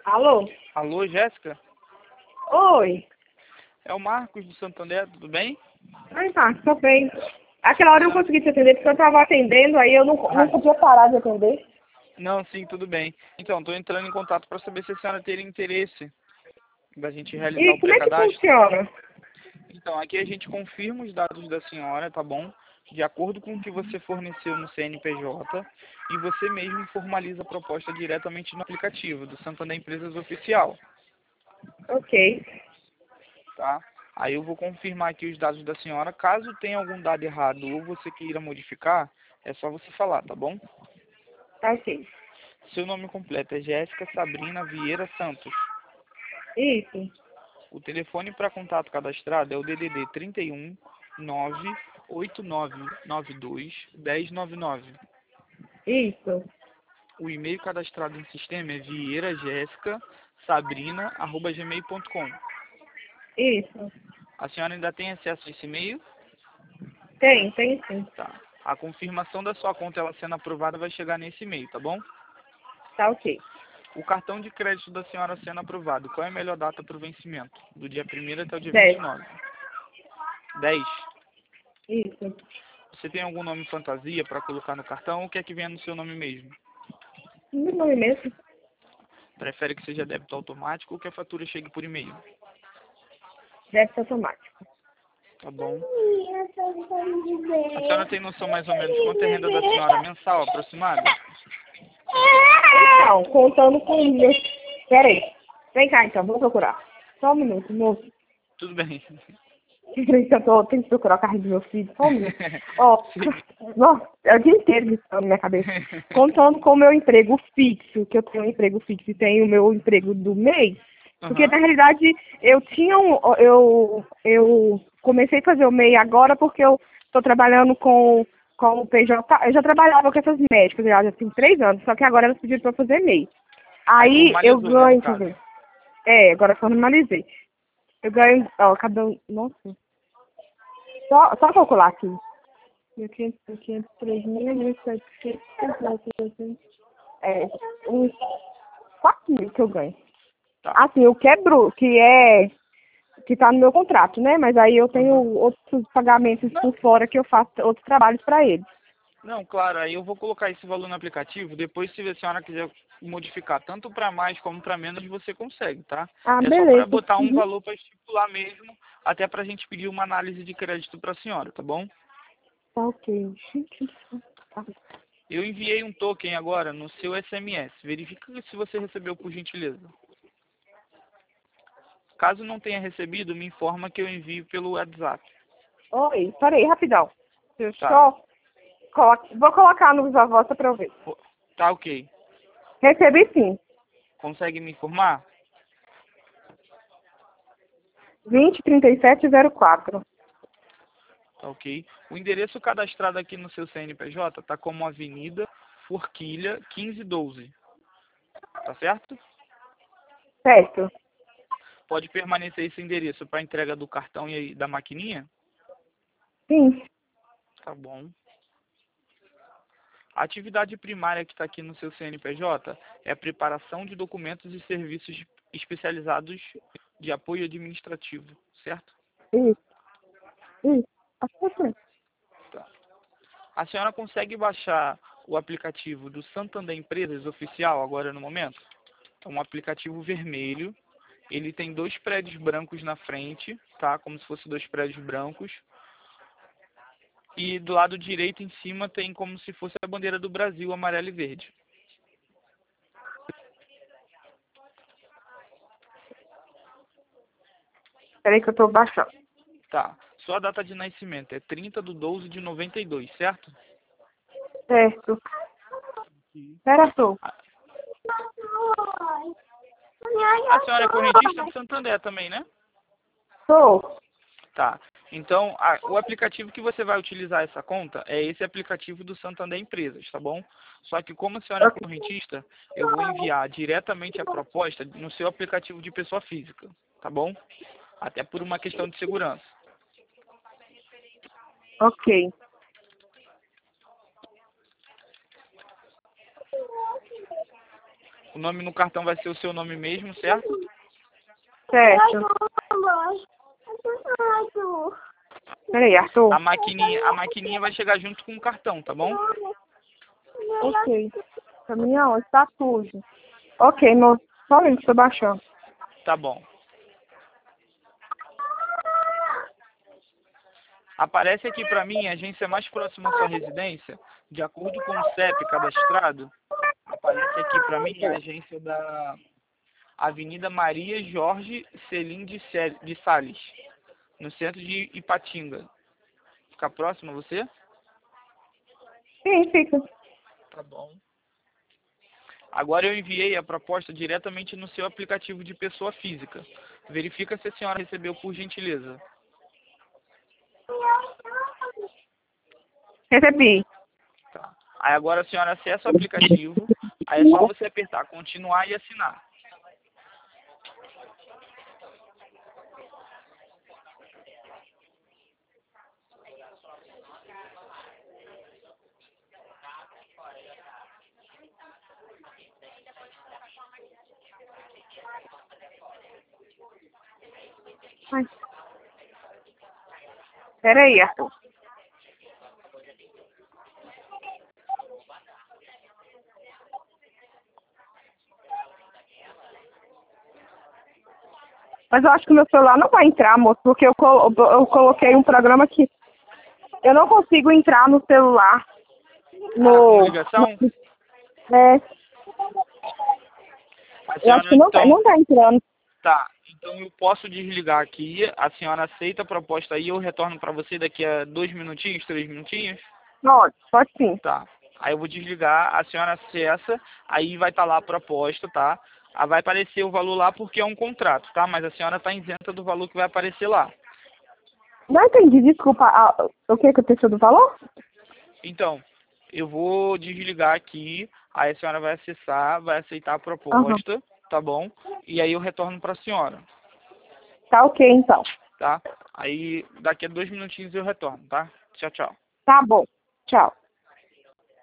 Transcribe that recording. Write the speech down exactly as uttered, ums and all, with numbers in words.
Alô? Alô, Jéssica? Oi. É o Marcos do Santander, tudo bem? Ai, tá, tô bem. Aquela hora eu não consegui te atender porque eu tava atendendo, aí eu não, não Ah, podia parar de atender. não, sim, tudo bem. Então, estou entrando em contato para saber se a senhora teria interesse da gente realizar E o como é que pré-cadastro. funciona? Então, aqui a gente confirma os dados da senhora, tá bom? De acordo com o que você forneceu no C N P J, e você mesmo formaliza a proposta diretamente no aplicativo do Santander Empresas Oficial, Ok. tá? Aí eu vou confirmar aqui os dados da senhora. Caso tenha algum dado errado ou você queira modificar, é só você falar, tá bom? Tá ok. Seu nome completo é Jéssica Sabrina Vieira Santos. Isso. O telefone para contato cadastrado é o D D D trinta e um, nove oito nove nove dois, um zero nove nove. Isso. O e-mail cadastrado no sistema é vieirajessicasabrina arroba gmail ponto com. Isso. A senhora ainda tem acesso a esse e-mail? Tem, tem sim. Tá. A confirmação da sua conta ela sendo aprovada vai chegar nesse e-mail, tá bom? Tá ok. O cartão de crédito da senhora sendo aprovado, qual é a melhor data para o vencimento? Do dia primeiro até o dia vinte Dez. e nove. dez. Isso. Você tem algum nome fantasia para colocar no cartão ou quer que venha no seu nome mesmo? Meu nome mesmo? Prefere que seja débito automático ou que a fatura chegue por e-mail? Deve ser automático. Tá bom. A senhora tem noção mais ou menos quanto é a renda da senhora mensal aproximada? Então, contando com meus... Pera aí. Vem cá então, vou procurar. Só um minuto, moço. Tudo bem. Peraí que eu tô, tenho que procurar o carro do meu filho. Só um minuto. Ó, nossa, é o dia inteiro isso na minha cabeça. Contando com o meu emprego fixo, que eu tenho um emprego fixo e tenho o meu emprego do mês, porque Aham. na realidade eu tinha um, eu, eu comecei a fazer o M E I agora porque eu tô trabalhando com, com o P J, eu já trabalhava com essas médicas, já tem três anos, só que agora elas pediram pra eu fazer M E I. Aí Aí eu formalizou, né, no ganho, deixa eu caso. ver. É, agora formalizei. Eu ganho, ó, cada um, nossa, só, só calcular aqui. mil e quinhentos, mil e quinhentos, três mil, mil e setecentos, é, uns quatro mil que eu ganho. Tá. Assim, eu quebro, que é, que tá no meu contrato, né? Mas aí eu tenho Aham. outros pagamentos Não, por fora que eu faço outros trabalhos para eles. não, claro, aí eu vou colocar esse valor no aplicativo, depois se a senhora quiser modificar tanto para mais como para menos, você consegue, tá? Ah, É só para beleza. botar um Uhum. valor para estipular mesmo, até para a gente pedir uma análise de crédito para a senhora, tá bom? Tá ok. Gente, tá. Eu enviei um token agora no seu S M S. Verifica se você recebeu por gentileza. Caso não tenha recebido, me informa que eu envio pelo WhatsApp. Oi, peraí, rapidão. Deixa eu Tá. só colo- vou colocar no Viva Voz para eu ver. Pô, tá ok. Recebi sim. Consegue me informar? vinte, trinta e sete, zero quatro. Tá ok. O endereço cadastrado aqui no seu C N P J tá como Avenida Forquilha quinze doze. Tá certo? Certo. Pode permanecer esse endereço para entrega do cartão e da maquininha? Sim. Tá bom. A atividade primária que está aqui no seu C N P J é a preparação de documentos e serviços especializados de apoio administrativo, certo? Isso. Isso. Acho que sim. Tá. A senhora consegue baixar o aplicativo do Santander Empresas Oficial agora no momento? É um aplicativo vermelho. Ele tem dois prédios brancos na frente, tá? Como se fossem dois prédios brancos. E do lado direito em cima tem como se fosse a bandeira do Brasil, amarelo e verde. Peraí que eu tô baixando. Tá. Sua data de nascimento é trinta de doze de noventa e dois, certo? Certo. Pera só. A a senhora é correntista do Santander também, né? Sou. Tá. Então, a- o aplicativo que você vai utilizar essa conta é esse aplicativo do Santander Empresas, tá bom? Só que como a senhora é Ok. correntista, eu vou enviar diretamente a proposta no seu aplicativo de pessoa física, tá bom? Até por uma questão de segurança. Ok. O nome no cartão vai ser o seu nome mesmo, certo? Certo. Peraí, Arthur. A maquininha, a maquininha vai chegar junto com o cartão, tá bom? Ok. Caminhão, está sujo. Ok, moço. Só um estou baixando. Tá bom. Aparece aqui pra mim a agência mais próxima à sua residência, de acordo com o C E P cadastrado. Aparece aqui pra mim a agência da Avenida Maria Jorge Selim de Cé- de Sales, no centro de Ipatinga. Fica próximo a você? Sim, fica. Tá bom. Agora eu enviei a proposta diretamente no seu aplicativo de pessoa física. Verifica se a senhora recebeu por gentileza. Recebi. Tá. Aí agora a senhora acessa o aplicativo, aí é só você apertar continuar e assinar. Ai. Peraí, Arthur. Mas eu acho que o meu celular não vai entrar, moço, porque eu, colo eu coloquei um programa que eu não consigo entrar no celular. Na No, ligação? no, é, A eu acho senhora que não tá, então... não tá entrando. Tá, então eu posso desligar aqui, a senhora aceita a proposta aí, eu retorno para você daqui a dois minutinhos, três minutinhos? Pode, pode sim. Tá, aí eu vou desligar, a senhora acessa, aí vai estar lá a proposta, tá? Aí vai aparecer o valor lá porque é um contrato, tá? Mas a senhora está isenta do valor que vai aparecer lá. Não entendi, desculpa. Ah, o que aconteceu do valor? Então, eu vou desligar aqui, aí a senhora vai acessar, vai aceitar a Aham. proposta, tá bom? E aí eu retorno para a senhora, Tá ok, então. tá? Aí daqui a dois minutinhos eu retorno, tá? Tchau, tchau. Tá bom. Tchau.